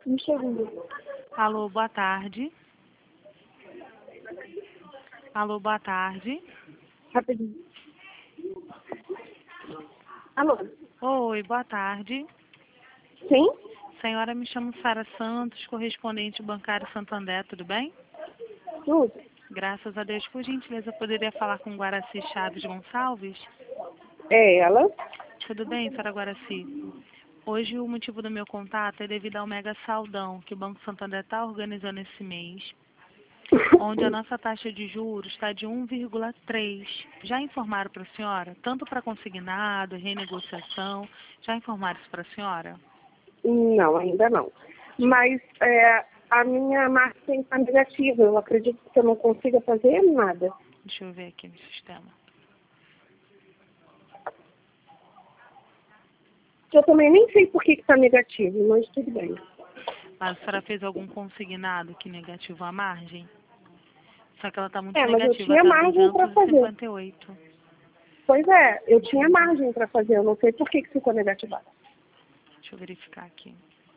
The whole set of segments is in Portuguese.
Um segundo. Alô, boa tarde. Alô, boa tarde. Rapidinho. Alô? Oi, boa tarde. Sim? Senhora, me chamo Sara Santos, correspondente bancário Santander, tudo bem? Tudo? Graças a Deus, por gentileza, poderia falar com Guaraci Chaves Gonçalves? É ela? Tudo bem, Sra. Guaraci? Hoje o motivo do meu contato é devido ao mega saldão que o Banco Santander está organizando esse mês, onde a nossa taxa de juros está de 1,3. Já informaram para a senhora? Tanto para consignado, renegociação, já informaram isso para a senhora? Não, ainda não. Mas a minha margem está negativa. Eu acredito que eu não consiga fazer nada. Deixa eu ver aqui no sistema. Eu também nem sei por que está negativo, mas tudo bem. Mas a senhora fez algum consignado que negativou a margem? Só que ela está muito Mas eu negativa, tinha está margem para fazer. 258. Pois é, eu tinha margem para fazer. Eu não sei por que ficou negativado. Deixa eu verificar aqui.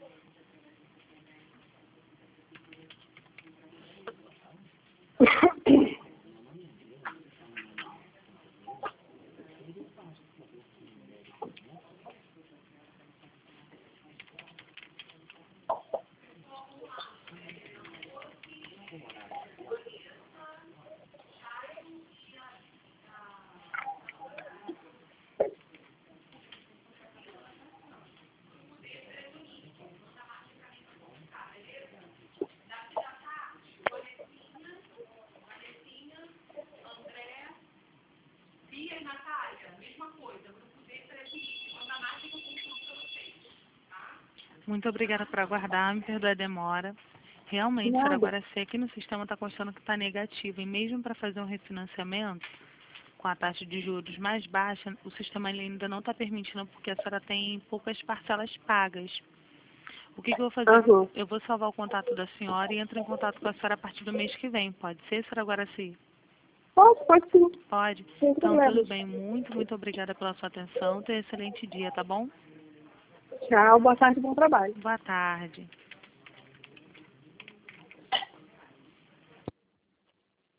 Muito obrigada por aguardar, me perdoe a demora. Realmente, Nada. senhora Guaraci, aqui no sistema está constando que está negativo. E mesmo para fazer um refinanciamento com a taxa de juros mais baixa, o sistema ainda não está permitindo porque a senhora tem poucas parcelas pagas. O que eu vou fazer? Aham. Eu vou salvar o contato da senhora e entro em contato com a senhora a partir do mês que vem. Pode ser, senhora Guaraci? Pode sim. Pode? Sem Então, tudo problemas. bem. Muito obrigada pela sua atenção. Tenha um excelente dia, tá bom? Tchau, boa tarde, bom trabalho. Boa tarde.